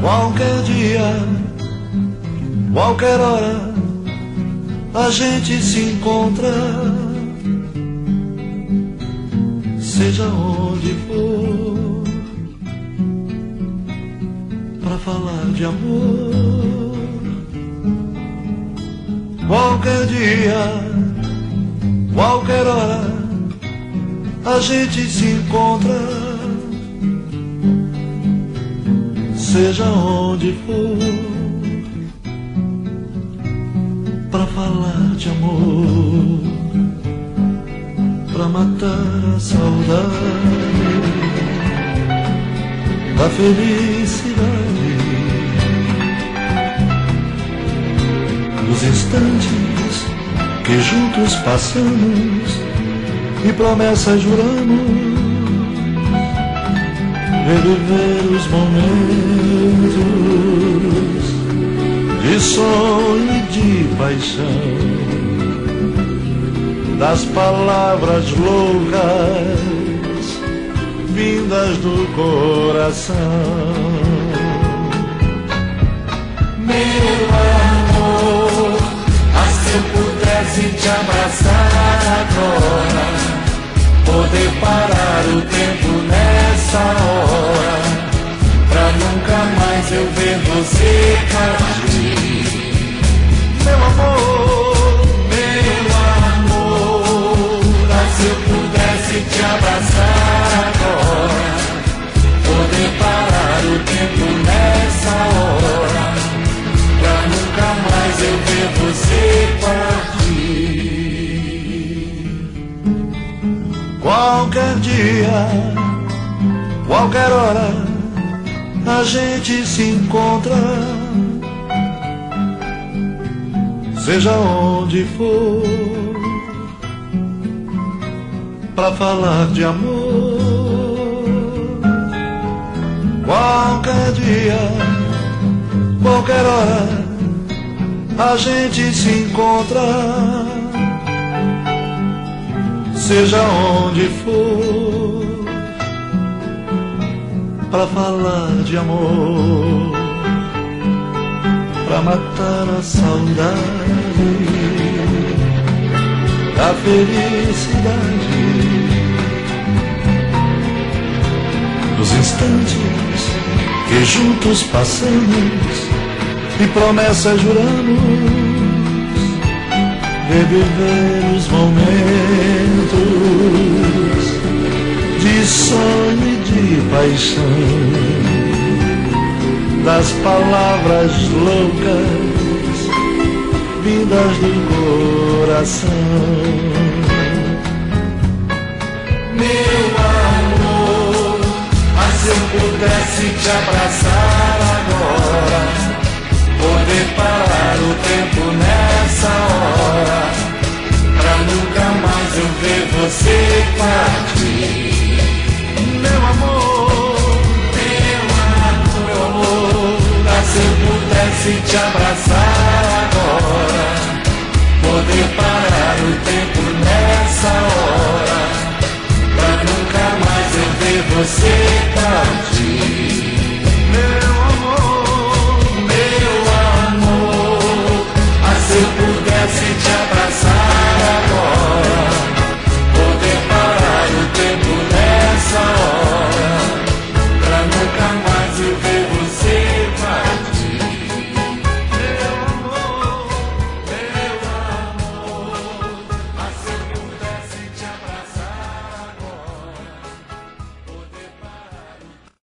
Qualquer dia, qualquer hora, a gente se encontra, seja onde for, pra falar de amor. Qualquer dia, qualquer hora, a gente se encontra, seja onde for, pra falar de amor, pra matar a saudade da felicidade, dos instantes que juntos passamos e promessas juramos, reviver os momentos de sonho e de paixão, das palavras loucas vindas do coração. Meu amor, se eu pudesse te abraçar agora, poder parar o tempo nessa hora, pra nunca mais eu ver você partir. Meu amor, se eu pudesse te abraçar agora, poder parar o tempo nessa hora, pra nunca mais eu ver você partir. Qualquer dia, qualquer hora, a gente se encontra, seja onde for, pra falar de amor. Qualquer dia, qualquer hora, a gente se encontra, seja onde for, pra falar de amor, pra matar a saudade da felicidade, dos instantes que juntos passamos e promessas juramos, reviver os momentos de sonho e de paixão, das palavras loucas vindas do coração. Meu amor, se eu pudesse te abraçar agora, poder parar o tempo nessa hora, pra nunca mais eu ver você partir. Meu amor, se eu pudesse te abraçar agora, poder parar o tempo nessa hora, pra nunca mais eu ver você